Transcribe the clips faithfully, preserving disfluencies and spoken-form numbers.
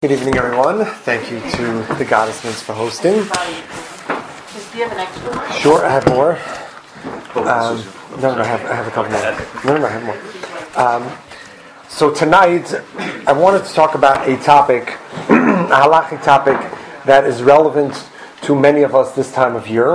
Good evening, everyone. Thank you to the Goddessmans for hosting. Do you have an extra one? Sure, I have more. Um, no, no, I have, I have a couple more. No, no, I have more. Um, so tonight, I wanted to talk about a topic, a halachic topic that is relevant to many of us this time of year.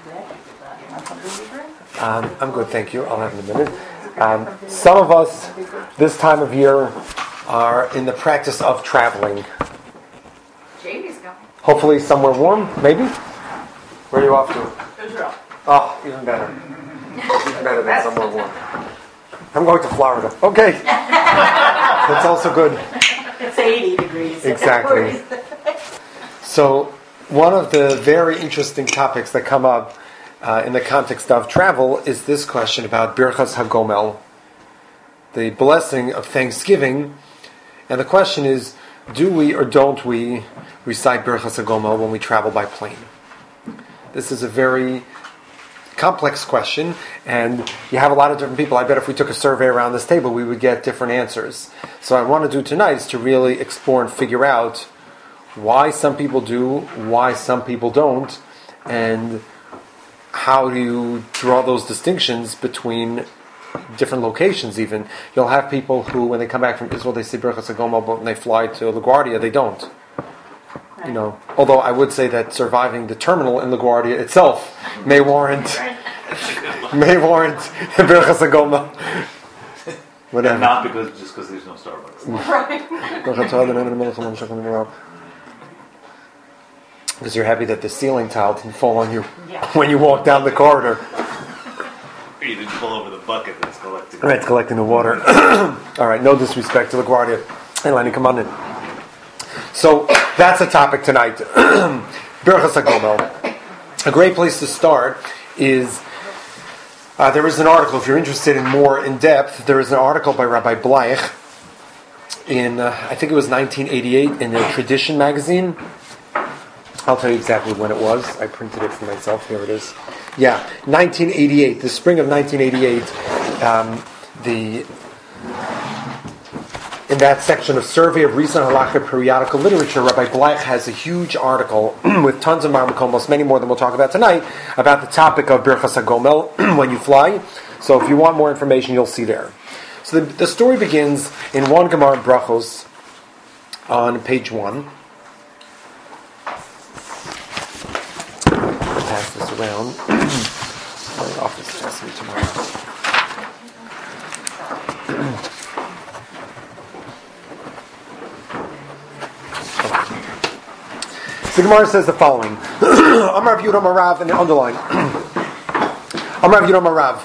Um, I'm good, thank you. I'll have it in a minute. Um, some of us this time of year are in the practice of traveling. Jamie's going. Hopefully somewhere warm, maybe? Where are you off to? Israel. Oh, even better. Even better than somewhere warm. I'm going to Florida. Okay. That's also good. It's eighty degrees. Exactly. So, one of the very interesting topics that come up uh, in the context of travel is this question about Birchas HaGomel, the blessing of Thanksgiving. And the question is, do we or don't we recite Birchas HaGomel when we travel by plane? This is a very complex question, and you have a lot of different people. I bet if we took a survey around this table, we would get different answers. So what I want to do tonight is to really explore and figure out why some people do, why some people don't, and how do you draw those distinctions between different locations even. You'll have people who, when they come back from Israel, they say Birchas HaGomel, but when they fly to LaGuardia, they don't. You know, although I would say that surviving the terminal in LaGuardia itself may warrant may warrant Birchas HaGomel. Whatever. And not because just because there's no Starbucks. Right. Because you're happy that the ceiling tile didn't fall on you Yeah. when you walk down the corridor. You didn't pull over the bucket that's collecting. Right, it's collecting the water. All right, no disrespect to LaGuardia. Hey, Lenny, come on in. So, that's a topic tonight. Birchas HaGomel. A great place to start is, uh, there is an article, if you're interested in more in depth, there is an article by Rabbi Bleich in, uh, I think it was nineteen eighty-eight, in the Tradition magazine. I'll tell you exactly when it was. I printed it for myself. Here it is. Yeah, nineteen eighty-eight, the spring of nineteen eighty-eight, um, the in that section of Survey of Recent Halachic Periodical Literature, Rabbi Bleich has a huge article with tons of marmakomos, many more than we'll talk about tonight, about the topic of Birchas HaGomel when you fly. So if you want more information, you'll see there. So the, the story begins in one Gemara Brachos on page one. Pass this around. My office asks me tomorrow. The Gemara says the following: Amar Rav Yehuda Marav, and underline. Amar Rav Yehuda Marav.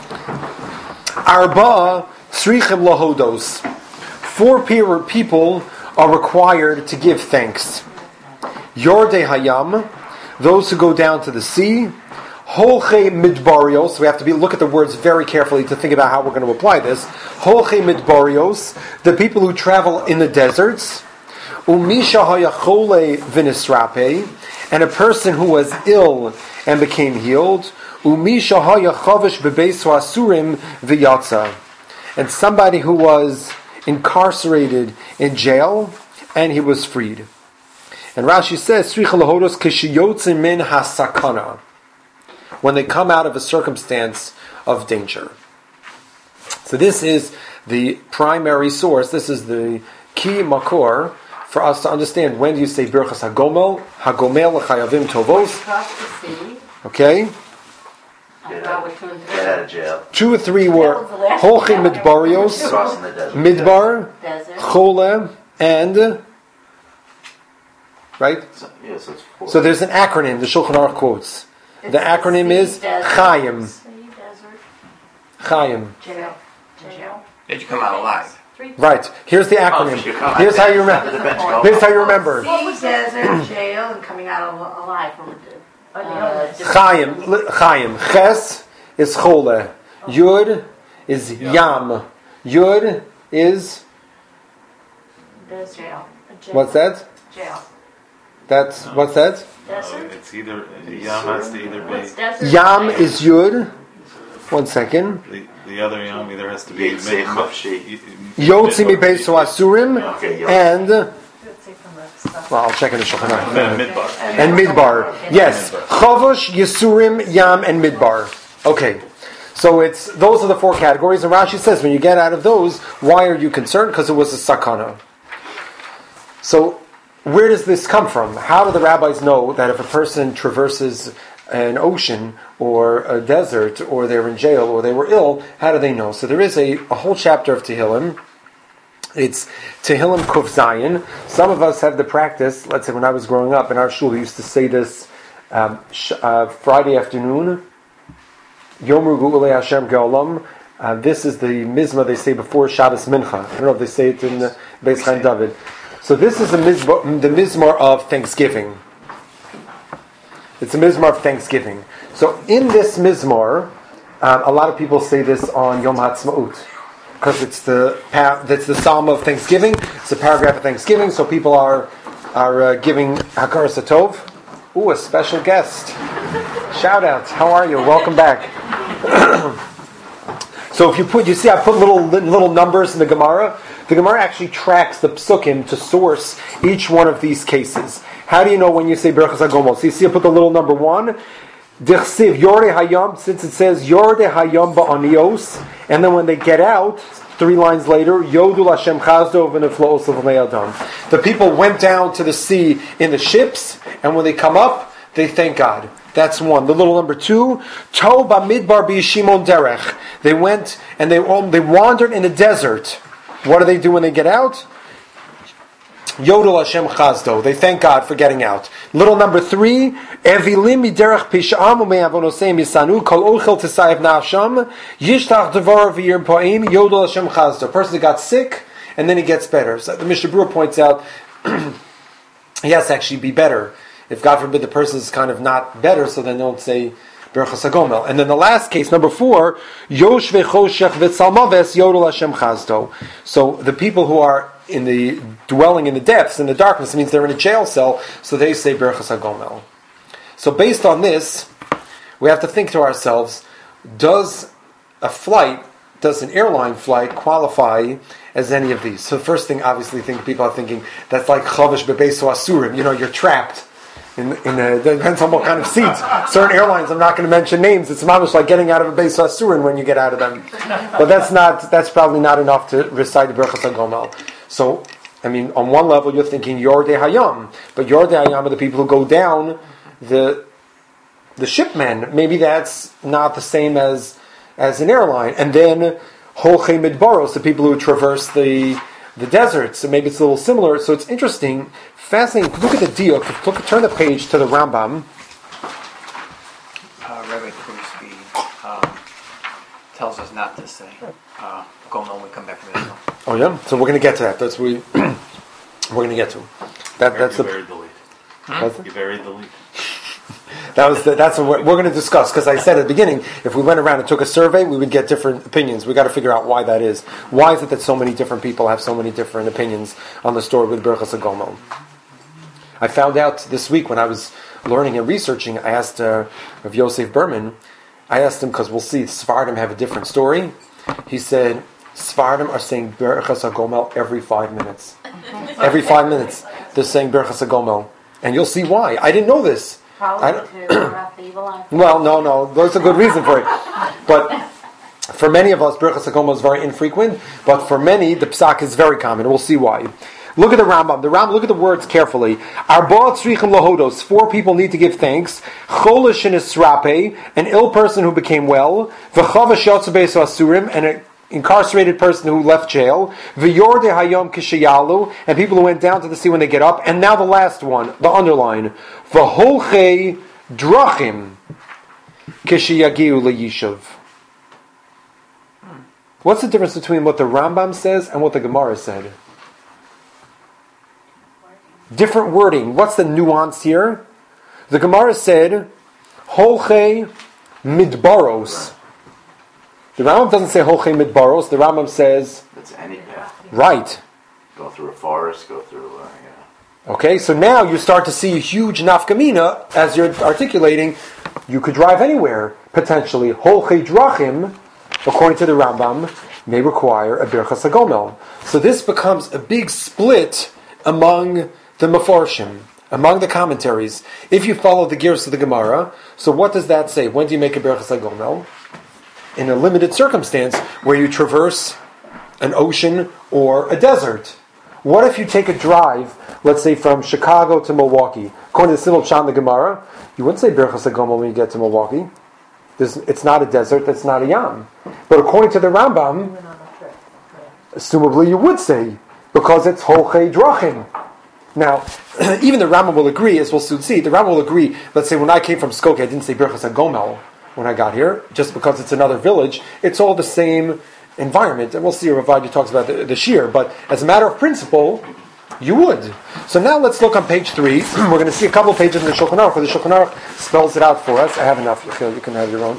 Arba tzrichim lahodos. Four people are required to give thanks. Yordei Hayam, those who go down to the sea. Holche midbarios. We have to be, look at the words very carefully to think about how we're going to apply this. Holche midbarios, the people who travel in the deserts. Umisha hayachole vinisrape, and a person who was ill and became healed. Umisha hayachavish bebeso asurim v'yatza, and somebody who was incarcerated in jail and he was freed. And Rashi says, min hasakana, when they come out of a circumstance of danger. So this is the primary source, this is the key makor for us to understand when do you say Birchas HaGomel, HaGomel l'chayavim tovos. Okay? Get out of jail. Two or three were Holche midbarios, midbar, chole, and right? So, yeah, so, it's four. So there's an acronym, the Shulchan Aruch quotes. The acronym is Chaim. Chaim. Jail. Jail. Did you come out alive? Right. Here's the acronym. Here's how you remember. Here's how you remember. Sea, desert, jail, and coming out al- alive from a uh, Chaim. Chaim. Ches is Chole. Yud is Yam. Yud is jail. what's that? Jail. That's what's that? No, it's either Yam has to either What's be desert? Yam is Yud. One second. the, the other Yam either has to be Yitzei Chafshi. Yotzi mi beiso asurim Okay, and Well, I'll check in the Shulchan Aruch. And Midbar. And Midbar. Yes. Chavosh, Yisurim, Yam, and Midbar. Okay. So it's those are the four categories. And Rashi says, when you get out of those, why are you concerned? Because it was a sakana. So where does this come from? How do the rabbis know that if a person traverses an ocean or a desert, or they're in jail, or they were ill, how do they know? So there is a, a whole chapter of Tehillim. It's Tehillim Kuf Zayin. Some of us have the practice, let's say when I was growing up, in our shul, we used to say this um, sh- uh, Friday afternoon, Yom Rugu Ulei Hashem Geolam. Uh, this is the mizmah they say before Shabbos Mincha. I don't know if they say it in the Beis Chaim David. So this is the mizmah, the mizmah of Thanksgiving. It's a mizmah of Thanksgiving. So in this mizmah, um, a lot of people say this on Yom HaTzmaut, because it's the that's the psalm of Thanksgiving. It's a paragraph of Thanksgiving, so people are are uh, giving Hakaras Hatov. Ooh, a special guest. Shout out. How are you? Welcome back. So if you put, you see, I put little little numbers in the Gemara. The Gemara actually tracks the psukim to source each one of these cases. How do you know when you say Berachas HaGomel? So you see, I put the little number one. Dichsiv Yorde Hayam, since it says Yorde Hayam Ba'anios, and then when they get out, three lines later, Yodul Hashem Chazdo v'nefloos l'vnei Adam. The people went down to the sea in the ships, and when they come up, they thank God. That's one. The little number two, To Bamidbar B'Yishimon Derech. They went and they they wandered in the desert. What do they do when they get out? Yodel Hashem Chazdo. They thank God for getting out. Little number three, Evilim Miderech Pisham Umeavonosei Misanu Kol Ochel Tesayev Nasham Yishtach Devar V'Yir Po'im Yodel Hashem Chazdo. A person that got sick and then he gets better. So the Mishnah Berurah points out he has to actually be better. If God forbid the person is kind of not better, so then don't say Berachas HaGomel. And then the last case, number four, Yosh V'Choshech V'Tzalmaves Yodel Hashem Chazdo. So the people who are in the dwelling in the depths, in the darkness, means they're in a jail cell, so they say Berachas HaGomel. So based on this, we have to think to ourselves, does a flight, does an airline flight qualify as any of these? So the first thing, obviously, think people are thinking, that's like Chavish Bebeso Asurim, you know, you're trapped. In, in a, it depends on what kind of seats. Certain airlines, I'm not going to mention names, it's almost like getting out of a Beis Asurin when you get out of them. But that's not, that's probably not enough to recite the Berachas HaGomel. So, I mean, on one level you're thinking Yordei Hayam, but Yordei Hayam are the people who go down, the the shipmen. Maybe that's not the same as as an airline. And then Holchei Midbaros, the people who traverse the the desert. So maybe it's a little similar. So it's interesting, fascinating. Look at the diuk. Look, turn the page to the Rambam. Uh, Rabbi Krusby um, tells us not to say uh, Gomel when we come back from Israel. Oh yeah, so we're going to get to that. That's what we we're going to get to. That that's you the. buried the lead. Huh? You buried the lead. That was the, that's what we're, we're going to discuss, because I said at the beginning, if we went around and took a survey, we would get different opinions. We got to figure out why that is. Why is it that so many different people have so many different opinions on the story with Berachas HaGomel? I found out this week when I was learning and researching. I asked uh, of Yosef Berman. I asked him, because we'll see Sephardim have a different story. He said Sephardim are saying Berachas HaGomel every five minutes. Every five minutes they're saying Berachas HaGomel, and you'll see why. I didn't know this. Probably to wrap the evil eye. Well, no, no, there's a good reason for it. But for many of us, Berachas HaGomel is very infrequent. But for many, the psak is very common. We'll see why. Look at the Rambam. The Rambam. Look at the words carefully. Arba tzrichim lahodos. Four people need to give thanks. Cholish and Isrape, an ill person who became well. V'chavash yotzabeis asurim, and an incarcerated person who left jail. V'yorde hayom kishayalu, and people who went down to the sea when they get up. And now the last one, the underline. V'holchei drachim kishayagiu leyishav. What's the difference between what the Rambam says and what the Gemara said? Different wording. What's the nuance here? The Gemara said, Holchei midbaros. The Rambam doesn't say Holchei midbaros. The Rambam says, It's any path. right. Go through a forest, go through, uh, yeah. Okay, so now you start to see a huge nafkamina as you're articulating. You could drive anywhere, potentially. Holchei drachim, according to the Rambam, may require a Berachas HaGomel. So this becomes a big split among the Mefarshim, among the commentaries, if you follow the gears of the Gemara, so what does that say? When do you make a Berachas HaGomel? In a limited circumstance where you traverse an ocean or a desert. What if you take a drive, let's say from Chicago to Milwaukee? According to the Simul Pshat in the Gemara, you wouldn't say Berachas HaGomel when you get to Milwaukee. There's, it's not a desert, it's not a yam. But according to the Rambam, assumably you would say, because it's Holchei Drachim. Now, even the Rambam will agree, as we'll soon see, the Rambam will agree, let's say when I came from Skokie, I didn't say Berachas HaGomel when I got here, just because it's another village. It's all the same environment, and we'll see Rav Vadia talks about the, the shear, but as a matter of principle, you would. So now let's look on page three. We're going to see a couple of pages in the Shulchan Aruch, where the Shulchan Aruch spells it out for us. I have enough, Yechiel, you can have your own.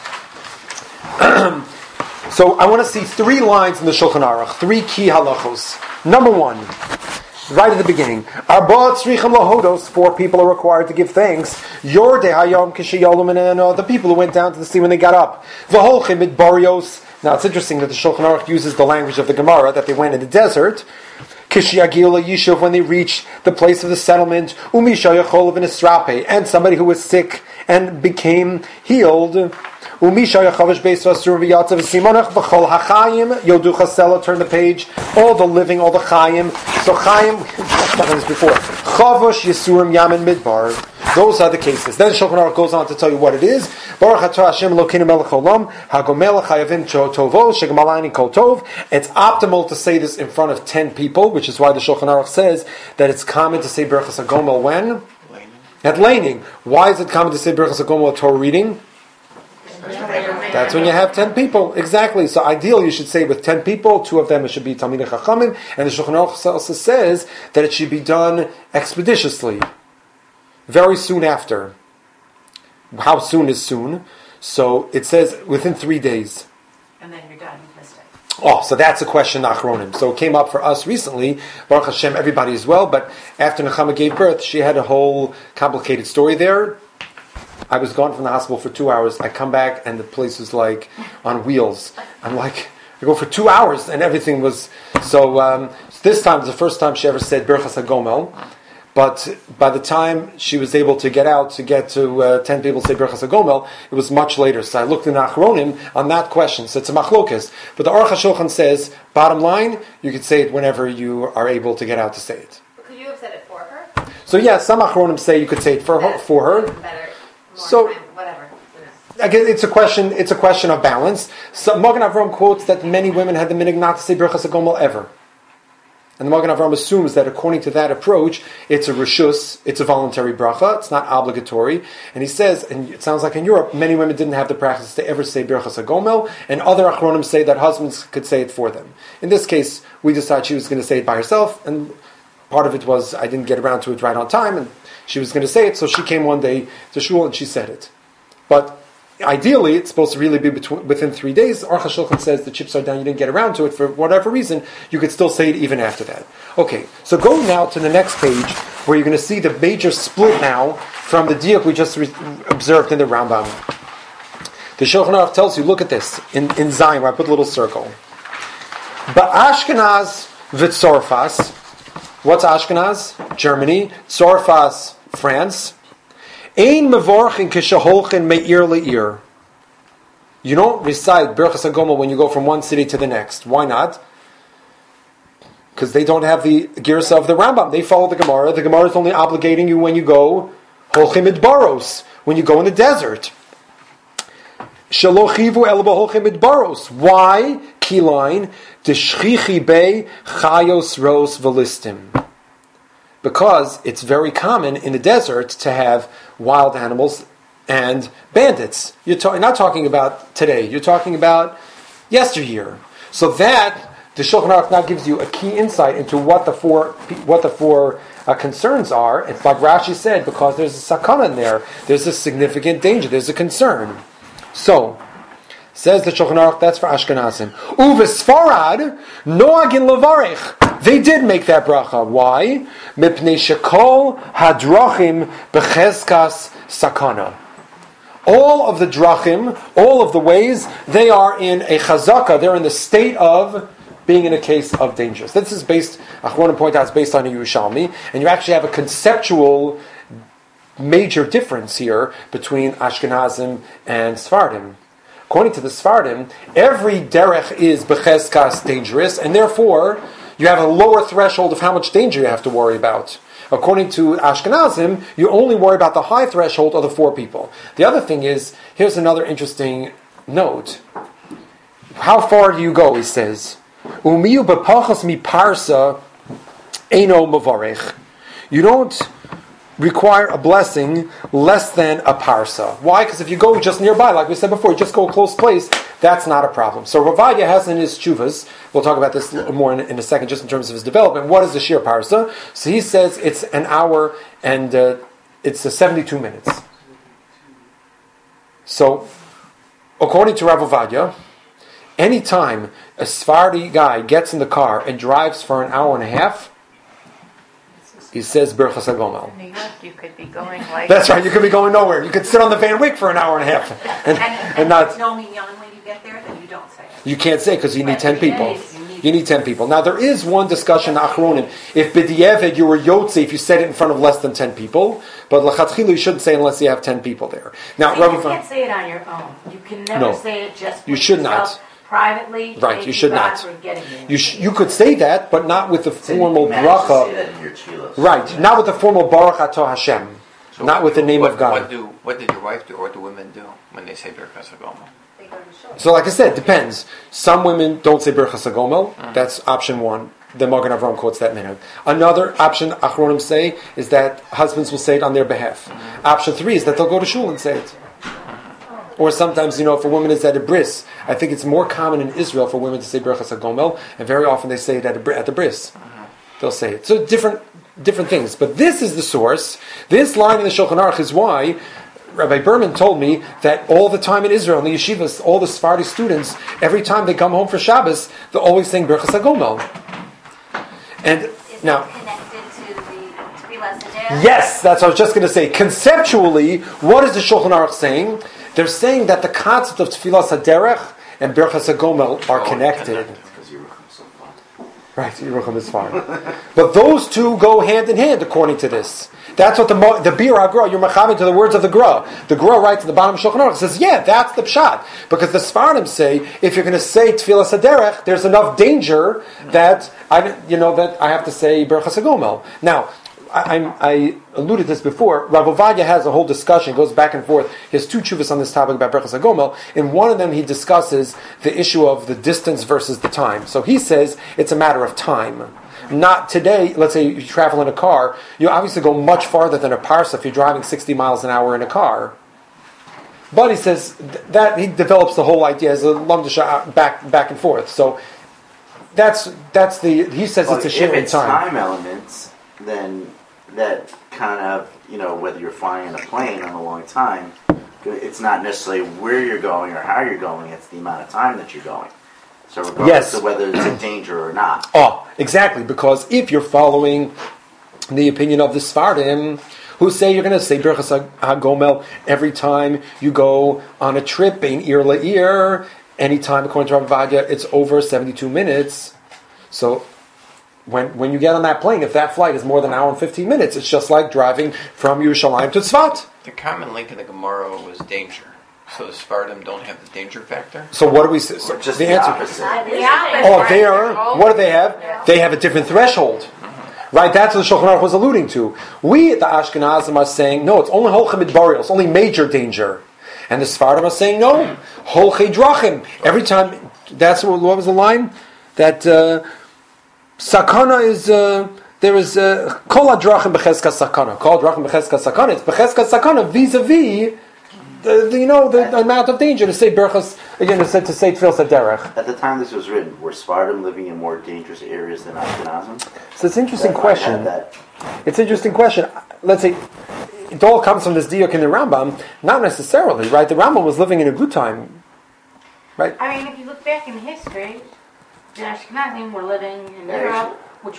So I want to see three lines in the Shulchan Aruch, three key halachos. Number one, right at the beginning, Arba tzrichim lahodos, four people are required to give thanks. Yor dehayom kishayolum and the people who went down to the sea when they got up. V'holchim it barios. Now it's interesting that the Shulchan Aruch uses the language of the Gemara, that they went in the desert. Kishiyagil Yishuv, when they reached the place of the settlement, Umisha Yachol in Isrape, and somebody who was sick and became healed. Umisha Yachavish Beis Rasur V'Yatzav Simonach V'Chol HaChayim Yodu Chasela. Turn the page. All the living, all the Chayim. So Chayim, I've done this before. Chavosh Yisurim Yamin Midbar. Those are the cases. Then Shulchan Aruch goes on to tell you what it is. Baruch atah Hashem Elokeinu melech haolam, hagomel chayavim tovo, shegamalani kol tov. It's optimal to say this in front of ten people, which is why the Shulchan Aruch says that it's common to say Berachas HaGomel when? Laning. At laning. Why is it common to say Berachas HaGomel at Torah reading? That's when you have ten people. Exactly. So ideally you should say with ten people, two of them it should be Talmidei Chachamim, and the Shulchan Aruch also says that it should be done expeditiously. Very soon after. How soon is soon? So it says within three days. And then you're done. You've missed it. Oh, so that's a question, Achronim. So it came up for us recently. Baruch Hashem, everybody is well, but after Nechama gave birth, she had a whole complicated story there. I was gone from the hospital for two hours. I come back and the place was like on wheels. I'm like, I go for two hours and everything was... So um, this time was the first time she ever said Berachas HaGomel. But by the time she was able to get out, to get to uh, ten people say Berachas HaGomel, it was much later. So I looked in Achronim on that question. So it's a machlokes. But the Aruch HaShulchan says, bottom line, you could say it whenever you are able to get out to say it. Could you have said it for her? So yeah, some Achronim say you could say it for her. For her. Better, more so, time, whatever. Again, it's a question. It's a question of balance. So Magen Avraham quotes that many women had the minhag not to say Berachas HaGomel ever. And the Magen Avraham assumes that according to that approach, it's a reshus, it's a voluntary bracha, it's not obligatory. And he says, and it sounds like in Europe, many women didn't have the practice to ever say Berachas HaGomel, and other Achronim say that husbands could say it for them. In this case, we decided she was going to say it by herself, and part of it was I didn't get around to it right on time, and she was going to say it, so she came one day to shul and she said it. But ideally, it's supposed to really be between, within three days. Aruch HaShulchan says the chips are down, you didn't get around to it for whatever reason, you could still say it even after that. Okay, so go now to the next page, where you're going to see the major split now from the diuk we just re- observed in the Rambam. The Shulchan Aruch tells you, look at this, in, in Zion, where I put a little circle. Ba'ashkenaz v'tzorfas. What's Ashkenaz? Germany. Tzorfas, France. Ein mevorchin kishaholchin me'ir le'ir. You don't recite Berachas HaGomel when you go from one city to the next. Why not? Because they don't have the girsa of the Rambam. They follow the Gemara. The Gemara is only obligating you when you go holchim idbaros, when you go in the desert. Shalochivu el b'holchim idbaros. Why? Key line. Deshchichi be chayos ros velistim. Because it's very common in the desert to have wild animals and bandits. You're, ta- you're not talking about today. You're talking about yesteryear. So that the Shulchan Aruch now gives you a key insight into what the four what the four uh, concerns are. It's like Rashi said, because there's a sakana in there. There's a significant danger. There's a concern. So says the Shulchan Aruch, that's for Ashkenazim. Uvesfarad noagin levarich. They did make that bracha. Why? Mipnei shekol hadrachim becheskas sakana. All of the drachim, all of the ways, they are in a chazaka. They're in the state of being in a case of dangerous. This is based, I want to point out, it's based on a Yerushalmi, and you actually have a conceptual major difference here between Ashkenazim and Sephardim. According to the Sephardim, every derech is becheskas dangerous, and therefore you have a lower threshold of how much danger you have to worry about. According to Ashkenazim, you only worry about the high threshold of the four people. The other thing is, here's another interesting note. How far do you go, he says. Umiyu bepachas mi parsa eno mavarech. You don't require a blessing less than a parsa. Why? Because if you go just nearby, like we said before, you just go a close place, that's not a problem. So Ravadya has in his chuvas, we'll talk about this more in, in a second, just in terms of his development, what is the sheer parsa? So he says it's an hour and uh, it's uh, seventy-two minutes. So, according to Rav Ravadya, anytime a Sephardi guy gets in the car and drives for an hour and a half, he says Birchas HaGomel. In New York, you could be going like... That's right, you could be going nowhere. You could sit on the Van Wyck for an hour and a half. And, And, and, and not... there's no minyan when you get there, then you don't say it. You can't say because you need Right, ten you people. need- you need- You need ten people. Now there is one discussion Achronim. If b'di'evid you were yotze, if you said it in front of less than ten people, but l'chatchilu you shouldn't say unless you have ten people there. Now, See, you Rabbi, can't say it on your own. You can never No. say it just You with should yourself not. privately. Right, thank you should God not. for getting there. you sh- you could say that, but not with the Then you formal manage to say bracha. that in your tefillos. Right, not with the formal Baruch Atah Hashem, So not with the name what, of God. What do what did your wife do, or what do women do when they say Birchas HaGomel? They go to shul. So, like I said, depends. Some women don't say Birchas HaGomel. That's option one. The Magen Avram quotes that minhag. Another option Achronim say is that husbands will say it on their behalf. Option three is that they'll go to shul and say it. Or sometimes, you know, if a woman is at a bris, I think it's more common in Israel for women to say Birchas HaGomel, and very often they say it at, a, bri- at the bris. They'll say it. So different different things. But this is the source. This line in the Shulchan Aruch is why Rabbi Berman told me that all the time in Israel, in the yeshivas, all the Sephardi students, every time they come home for Shabbos, they're always saying Birchas HaGomel. And Is now... that connected to the Tefillah Seder? Yes, that's what I was just going to say. Conceptually, what is the Shulchan Aruch saying? They're saying that the concept of Tefillah Saderech and Birchas HaGomel are Oh, connected. connected. Because Yerucham's so fun. Right, Yerucham is fine. But those two go hand in hand, according to this. That's what the Mo- the Bir HaGra, you're machaving to the words of the Gra. The Gra writes at the bottom of Shulchan Aruch, says, yeah, that's the pshat. Because the Sfardim say, if you're going to say Tefillah Saderech, there's enough danger that I, you know, that I have to say Birchas HaGomel. Now, I, I'm- I alluded to this before. Rav Ovadia has a whole discussion, goes back and forth. He has two chuvas on this topic about Birchas HaGomel. In one of them, he discusses the issue of the distance versus the time. So he says it's a matter of time. Not today, let's say you travel in a car, you obviously go much farther than a parsa if you're driving sixty miles an hour in a car. But he says th- that he develops the whole idea as a lumdasha back back and forth. So that's that's the he says Well, it's a if share in it's time. time elements, then that kind of, you know, whether you're flying in a plane on a long time, it's not necessarily where you're going or how you're going, it's the amount of time that you're going. So regardless Yes. of whether it's a danger or not. Oh, exactly, because if you're following the opinion of the Sfardim, who say you're going to say Birchas HaGomel every time you go on a trip, in ear la ear, anytime, according to Rav Vadia, it's over seventy-two minutes. So when when you get on that plane, if that flight is more than an hour and fifteen minutes, it's just like driving from Yerushalayim to Tzfat. The common link in the Gemara was danger. So the Sephardim don't have the danger factor? So what do we say? So Or just the the, answer. opposite. The opposite. Oh, they are. What do they have? They have a different threshold. Right, that's what the Shulchan Aruch was alluding to. We, the Ashkenazim, are saying, no, it's only Holchem Midbariel, it's only major danger. And the Sephardim are saying, no, Holchei Drachim. Every time, that's what, what was the line? That uh, Sakana is, uh, there is, uh, Kol HaDrachim B'cheska Sakana. Kol HaDrachim B'cheska Sakana. It's B'cheska Sakana vis-a-vis, the, the, you know, the, the amount of danger to say Berchas, again, to say, to say Tefillah Saderech. At the time this was written, were Spartam living in more dangerous areas than Ashkenazim? So it's an interesting That might question. have that. It's an interesting question. Let's say it all comes from this diuk in the Rambam. Not necessarily, right? The Rambam was living in a good time, right? I mean, if you look back in history, the Ashkenazim were living in Yeah, Europe, which were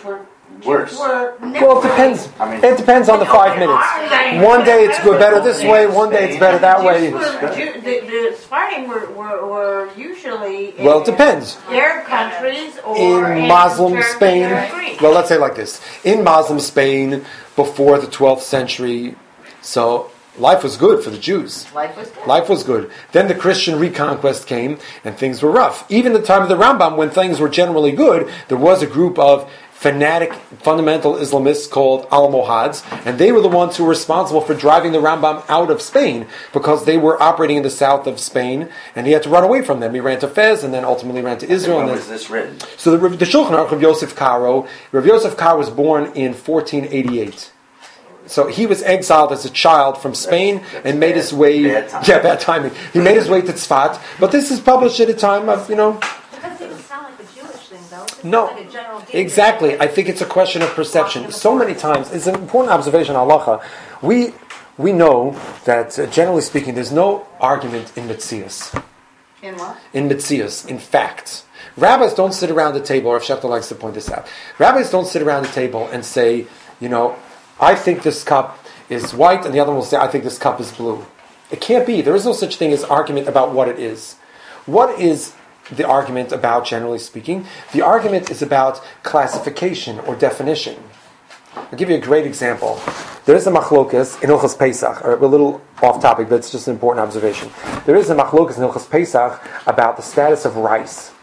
worse. Were Well, it depends. I mean- It depends on the five minutes. One day it's good, better this way. One day it's better that way. Jews were- Jew- The, the Sephardim were, were, were usually in Well, it depends. Arab countries or In Muslim Turkey Spain, or Greece. well, let's say it like this: in Muslim Spain before the twelfth century, so life was good for the Jews. Life was good. Life was good. Then the Christian reconquest came, and things were rough. Even at the time of the Rambam, when things were generally good, there was a group of fanatic fundamental Islamists called Almohads, and they were the ones who were responsible for driving the Rambam out of Spain because they were operating in the south of Spain, and he had to run away from them. He ran to Fez, and then ultimately ran to Israel. When And was then, this written? so the, the Shulchan Aruch of Yosef Karo, Rav Yosef Karo was born in fourteen eighty-eight. So he was exiled as a child from Spain That's- that's and made bad- his way. bad timing. Yeah, bad timing. He made his way to Tzfat, but this is published at a time of, you know. It doesn't even sound like a Jewish thing, though. It just No, sounds like a general David exactly. thing. I think it's a question of perception. So many times, it's an important observation, halacha. We we know that, uh, generally speaking, there's no argument in Metzias. In what? In Metzias, in fact. Rabbis don't sit around the table, or if Shefter likes to point this out, rabbis don't sit around the table and say, you know, I think this cup is white, and the other one will say, I think this cup is blue. It can't be. There is no such thing as argument about what it is. What is the argument about, generally speaking? The argument is about classification or definition. I'll give you a great example. There is a machlokas in Hilchos Pesach, or a little off topic, but it's just an important observation. There is a machlokas in Hilchos Pesach about the status of rice.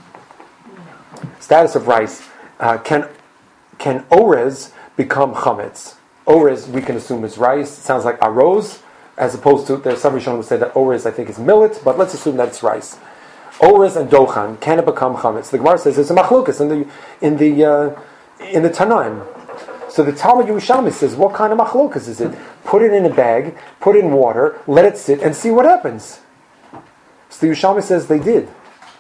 Status of rice. Uh, can can orez become chametz? Orez, we can assume, is rice. It sounds like arroz, as opposed to, there's some Rishonim who say that orez, I think, is millet, but let's assume that it's rice. Orez and dochan, can it become chametz? The Gemara says there's a machlokas in the in the uh, in the Tanaim. So the Talmud Yerushalmi says, what kind of machlokas is it? Put it in a bag, put it in water, let it sit, and see what happens. So the Yerushalmi says they did.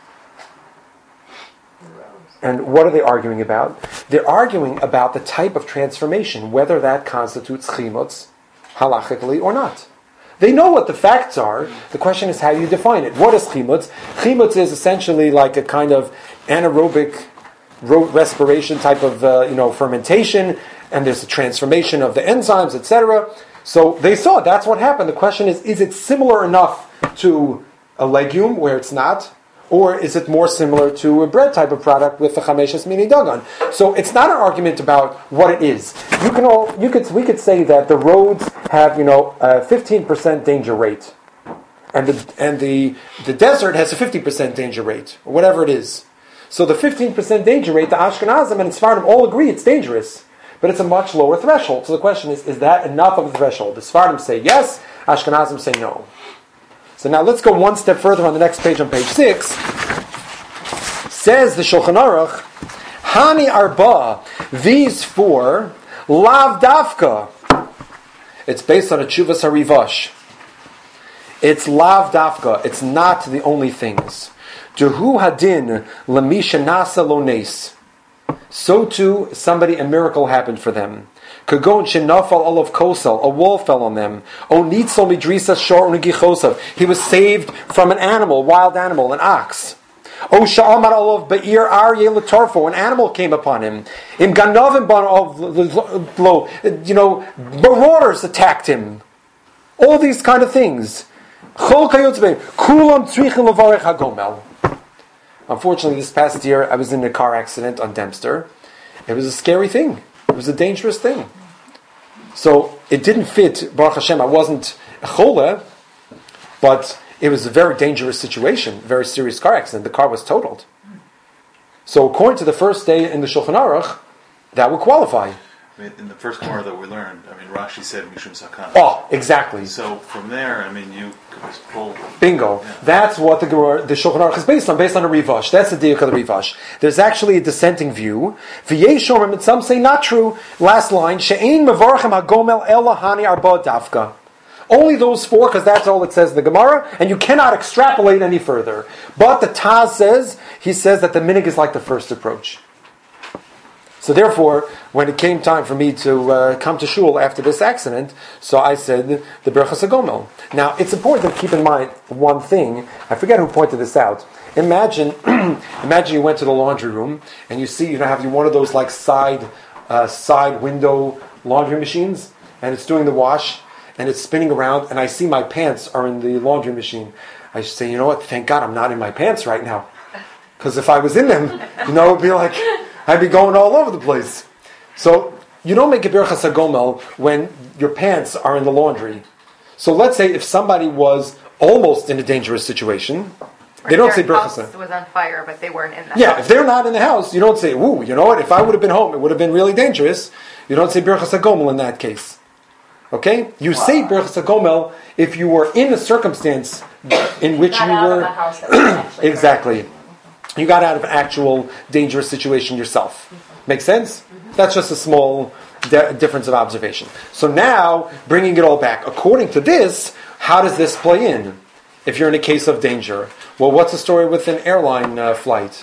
And what are they arguing about? They're arguing about the type of transformation, whether that constitutes chimutz halachically or not. They know what the facts are. The question is how you define it. What is chimutz? Chimutz is essentially like a kind of anaerobic ro- respiration type of uh, you know fermentation, and there's a transformation of the enzymes, et cetera. So they saw that's what happened. The question is: is it similar enough to a legume where it's not? Or is it more similar to a bread type of product with the chameshes mini dagan? So it's not an argument about what it is. You can all, you could, we could say that the roads have, you know, a fifteen percent danger rate, and the and the the desert has a fifty percent danger rate, or whatever it is. So the fifteen percent danger rate, the Ashkenazim and Sfardim all agree it's dangerous, but it's a much lower threshold. So the question is: is that enough of a threshold? The Sfardim say yes, Ashkenazim say no. So now let's go one step further on the next page, on page six. Says the Shulchan Aruch, Hani Arba, these four, Lav Dafka. It's based on a Chuvas HaRivash. It's Lav Dafka. It's not the only things. Jehu Hadin Lamisha Nasa Lones. So too, somebody, a miracle happened for them. Kagon shenafal olav kosel, a wall fell on them. O nitzol midrisa shor unigichosav. He was saved from an animal, wild animal, an ox. O sha'amar olav ba'ir aryeh latorfo, an animal came upon him. Im ganovim ban of lo, you know, marauders attacked him. All these kind of things. Chol kayotzbein, kulam tzrichin levarech hagomel. Unfortunately, this past year, I was in a car accident on Dempster. It was a scary thing. It was a dangerous thing. So it didn't fit, Baruch Hashem, I wasn't a chole, but it was a very dangerous situation, very serious car accident. The car was totaled. So according to the first day in the Shulchan Aruch, that would qualify. I mean, in the first Gemara that we learned, I mean, Rashi said Mishum Sakana. Oh, exactly. So from there, I mean, you could just pull. Bingo. Yeah. That's what the Gemara, the Shulchan Aruch is based on, based on a Rivash. That's the diuk of the Rivash. There's actually a dissenting view. V'yeshomim, and some say not true. Last line, She'ein mevarchem hagomel ela hani arba dafka. Only those four, because that's all it says in the Gemara, and you cannot extrapolate any further. But the Taz says, he says that the minig is like the first approach. So therefore, when it came time for me to uh, come to shul after this accident, so I said the Berachas HaGomel. Now, it's important to keep in mind one thing. I forget who pointed this out. Imagine, imagine you went to the laundry room and you see you have one of those like side uh, side window laundry machines, and it's doing the wash, and it's spinning around, and I see my pants are in the laundry machine. I should say, you know what? Thank God I'm not in my pants right now, because if I was in them, you know, it'd be like I'd be going all over the place. So you don't make a Birchas HaGomel when your pants are in the laundry. So let's say if somebody was almost in a dangerous situation, Or they don't say their Birchas. house was on fire, but they weren't in the Yeah, house. if they're not in the house, you don't say, ooh, you know what, if I would have been home, it would have been really dangerous. You don't say Birchas HaGomel in that case. Okay? You say Birchas HaGomel if you were in a circumstance in which Got you out were... of the house that was actually Exactly. You got out of an actual dangerous situation yourself. Make sense? That's just a small de- difference of observation. So now, bringing it all back, according to this, how does this play in? If you're in a case of danger. Well, what's the story with an airline uh, flight?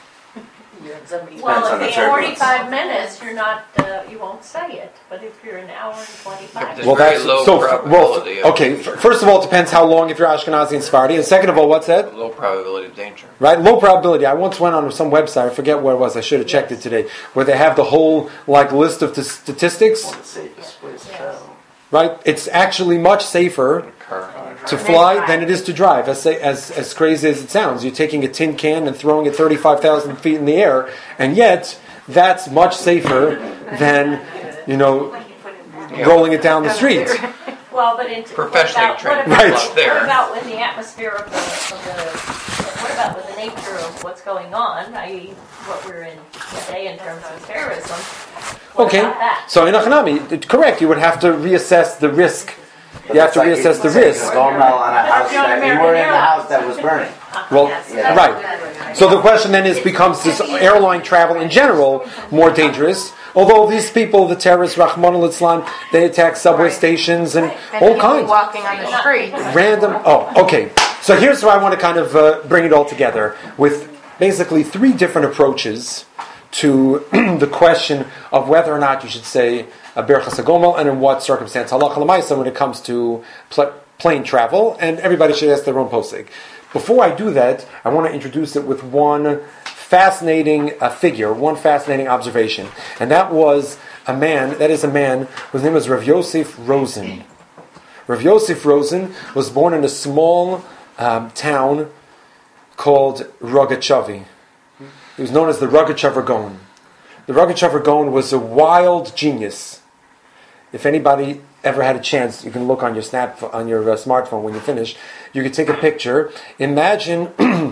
Depends Well, on the if it's turbulence. forty-five minutes, you're not, uh, you won't say it. But if you're an hour and twenty-five. There's very low so. probability Well, of- okay. f- First of all, it depends how long if you're Ashkenazi and Sephardi, and second of all, what's that? Low probability of danger. Right, low probability. I once went on some website. I forget where it was. I should have checked it today, where they have the whole like list of t- statistics. One of the safest ways to travel. Right, it's actually much safer Car. to fly than it is to drive. As as as crazy as it sounds, you're taking a tin can and throwing it thirty-five thousand feet in the air, and yet that's much safer than you know rolling it down the street. Well, but in, Professionally what about, trained what about, people up there. What about in the atmosphere of the, of the, what about with the nature of what's going on, that is what we're in today in terms of terrorism? What Okay, about that? so in Achanami, it- correct, you would have to reassess the risk. But You have to it's like reassess the saying risk. Gomel on a house you're on that you American were in the Airlines. house that was burning. Well, Yeah. right. So the question then is, becomes this airline travel in general more dangerous? Although these people, the terrorists, Rahman al-Islam, they attack subway Right. stations and, And all people kinds. walking on the street. Random. Oh, okay. So here's where I want to kind of uh, bring it all together with basically three different approaches to the question of whether or not you should say a Birchas HaGomel and in what circumstance. Halacha l'maisa when it comes to pl- plane travel, and everybody should ask their own posig. Before I do that, I want to introduce it with one fascinating uh, figure, one fascinating observation, and that was a man. That is a man whose name was Rav Yosef Rosen. Rav Yosef Rosen was born in a small um, town called Rogachovi. He was known as the Rogachover Gaon. The Rogachover Gaon was a wild genius. If anybody ever had a chance, you can look on your snap on your uh, smartphone when you finish. You could take a picture. Imagine,